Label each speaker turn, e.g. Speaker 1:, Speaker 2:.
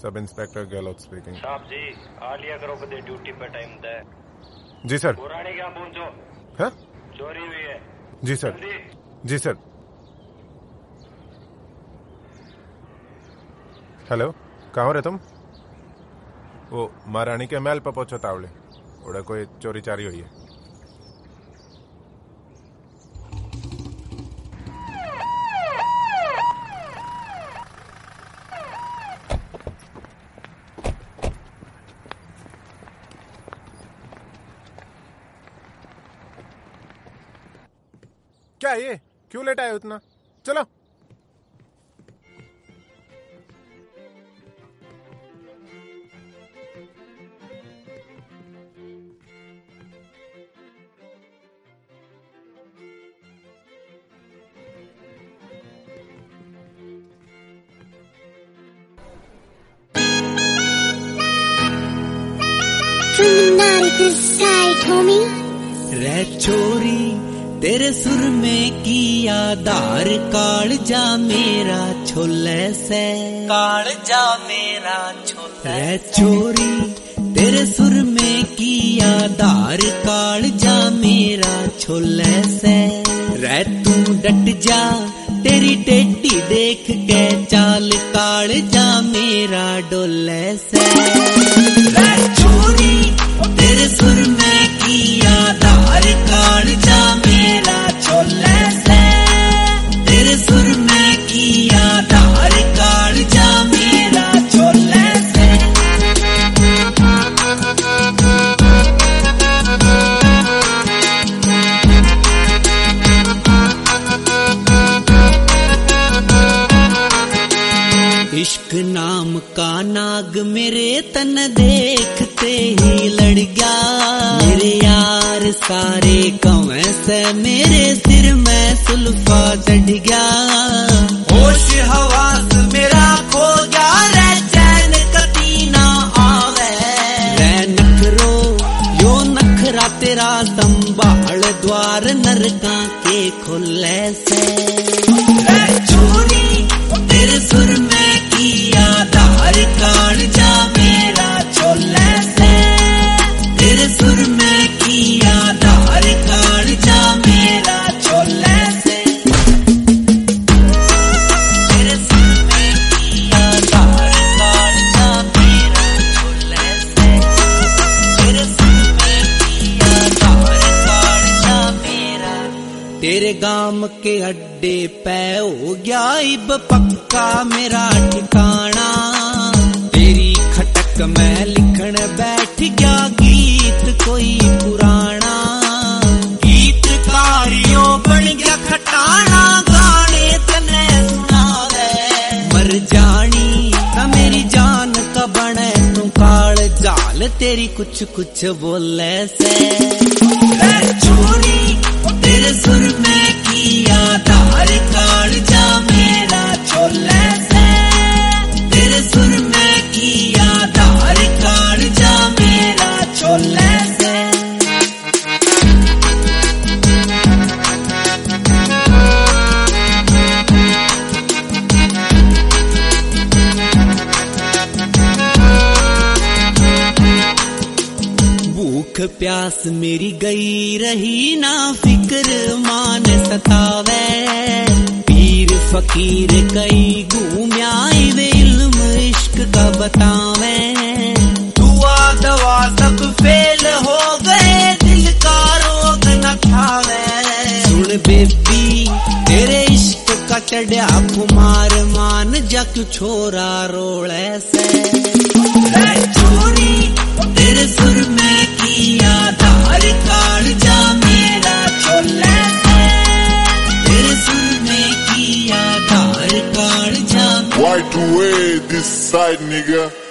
Speaker 1: Sub inspector Gehlot speaking.
Speaker 2: साहब जी आलिया करो बदे ड्यूटी पे टाइम दे।
Speaker 1: जी सर।
Speaker 2: पुरानी क्या पहुंचो।
Speaker 1: हाँ
Speaker 2: चोरी हुई है।
Speaker 1: जी सर। जी सर। हेलो कहाँ हो रहे तुम? वो महारानी के महल पर पहुंचो तावड़े, उड़ा कोई चोरी चारी हुई है। क्या ये क्यों लेट आए उतना? चलो।
Speaker 3: रे चोरी तेरे सुर में किया दार काल जा मेरा छोले से काल जा मेरा छोले। रे चोरी तेरे सुर में किया दार काल जा मेरा छोले से। रे तू डट जा तेरी टेढ़ी देख के चाल काल जा मेरा डोले से। रे चोरी तेरे सुर में किया दार काल जा मेरा छोले से। तेरे सुर में किया दार काल जा मेरा छोले से। इश्क नाम का नाग मेरे तन देखते ही लड़ गया। मेरे यार सारे कौए से मेरे सिर में सुल्फा चढ़ गया। होश हवास मेरा खो गया रे चैन कभी ना आवे। रे नखरो यो नखरा तेरा संभाल द्वार नरका के खुले से। रे चोरी तेरे सुर में किया दार काल जा मेरा छोले से। तेरे सुर में किया दार काल जा मेरा छोले से। तेरे सुर में किया दार काल जा मेरा छोले से। तेरे सुर में किया दार काल जा मेरा। तेरे गांव के अड्डे पे हो गया इब पक्का मेरा ठिकाना। तेरी खटक में लिखण बैठ गया गीत कोई पुराना। गीतकारियों बन गया खटाना गाने तने सुनावे। मर जानी त मेरी जान का बने तू काल जाल तेरी कुछ कुछ बोले से। चोरी तेरे सुर में किया दार काल जा मेरा छोले से। तेरे सुर में किया दार काल जा मेरा छोले से। भूख प्यास मेरी गई रही ना फिक्र मान सतावे। पीर फकीर कई घूम्या वे इल्म इश्क का बतावे। दुआ दवा सब फेल हो गए दिल का रोग न खावे। सुन बेबी तेरे इश्क का चढ़िया कुमार मान जा क्यों छोरा रोले से। चोरी तेरे सुर में किया दार काल जा मेरा छोले से। तेरे सुर में किया दार काल जा।
Speaker 4: Why to way this side nigga?